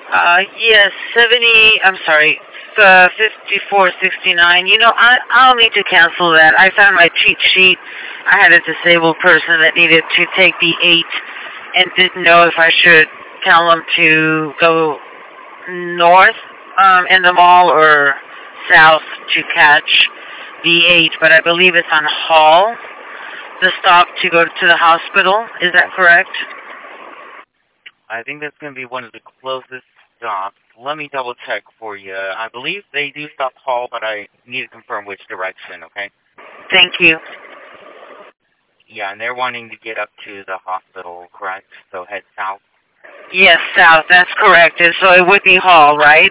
Yes, 70, I'm sorry, 5469. I'll need to cancel that. I found my cheat sheet. I had a disabled person that needed to take the 8 and didn't know if I should tell them to go north in the mall or south to catch the 8, but I believe it's on Hall, the stop to go to the hospital. Is that correct? I think that's going to be one of the closest stops. Let me double check for you. I believe they do stop Hall, but I need to confirm which direction, okay? Thank you. Yeah, and they're wanting to get up to the hospital, correct? So head south. Yes, south. That's correct. And so it would be Hall, right?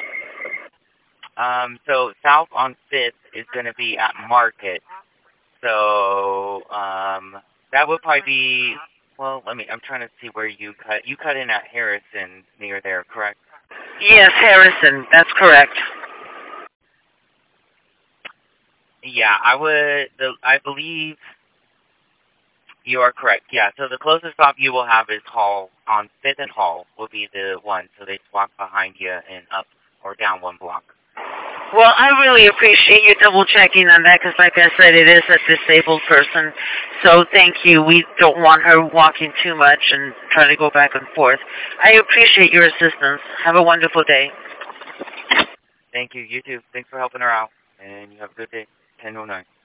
So south on 5th is going to be at Market. So, that would probably be, well, I'm trying to see where you cut. You cut in at Harrison near there, correct? Yes, Harrison. That's correct. Yeah, I believe you are correct. Yeah, so the closest stop you will have is Hall, on 5th and Hall will be the one. So they walk behind you and up or down one block. Well, I really appreciate you double checking on that because, like I said, it is a disabled person. So thank you. We don't want her walking too much and trying to go back and forth. I appreciate your assistance. Have a wonderful day. Thank you. You too. Thanks for helping her out. And you have a good day. 10:09.